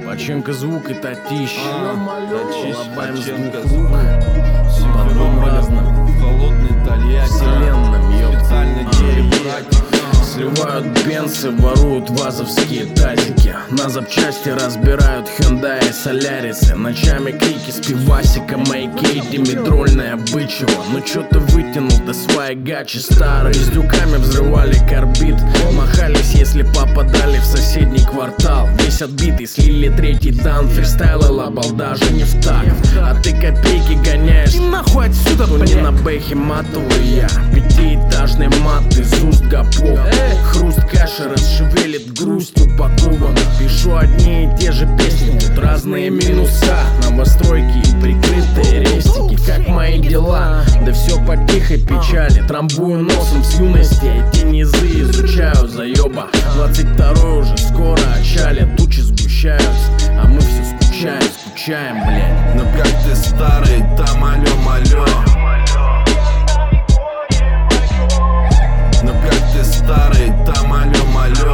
Починка звук и татищ. Лобаем с Починка двух рук. По двум разным холодный Тольятти. вселенным, Специально братья. Сливают бенсы, воруют вазовские тазики. На запчасти разбирают Hyundai и Солярисы. Ночами крики с пивасиком, AK, димедрольная бычева. Ну чё ты вытянул, ты свои гачи старые. С дюками взрывали карбид. Махались, если попадали в соседний квартал. Весь отбитый, слили третий дан. Фристайлил, обалдажа не в так. А ты копейки гоняешь. И нахуй отсюда, то не на бэхе матовый я. Пятиэтажный мат из уст гопов. Хруст каши расшевелит грусть упакована. Пишу одни и те же песни, тут разные минуса. Новостройки и прикрытые рестики. Как мои дела? Да все по тихой печали. Трамбую носом с юности, эти низы изучаю, заеба. 22-й уже скоро отчалят, тучи сгущаются, а мы все скучаем, блядь. Ну как ты старый, там алё-малё. Ну как ты старый, там алё-малё.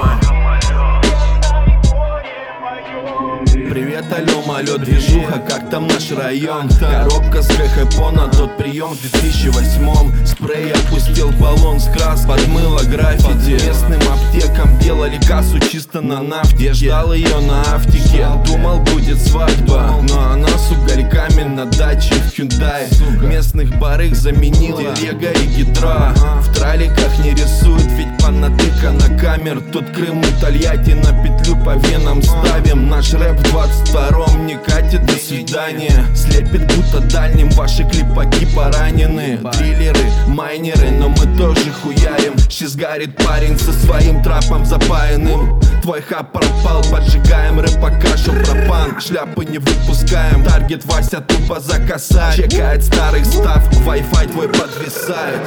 Привет, алё-малё, движуха, как там наш район? Коробка с ГХПона, тот прием в 2008-м. Спрей опустил баллон с крас, подмыло граффити. Местным аптекам делали кассу чисто на нафте. Ждал ее на автике, думал будет свадьба, но она с угольками на даче в Hyundai. Местных барыг заменила Рега и Гидра. В траликах не рисует, ведь понатыкано камер. Тут Крым и Тольятти на петлю по венам ставим. Наш рэп в 22-м не катит, до свидания. Слепит будто дальним, ваши клипаки поранены. Дриллеры, майнеры, но мы тоже хуярим. Сейчас горит парень со своим трапом запаянным. Твой хаб пропал, поджигаем рэп-кашу пропан. Шляпы не выпускаем, таргет Вася тупо закосает. Чекает старый став, Wi-Fi твой подвисает.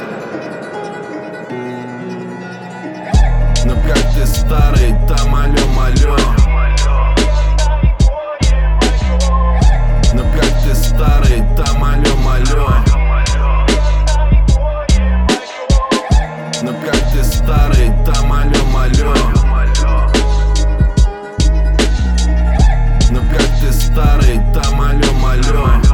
Ну как ты старый, там алё-малё. Ну как ты старый, там алё-малё. Ну как ты старый, там алё-малё. Ну как ты старый, там алё-малё.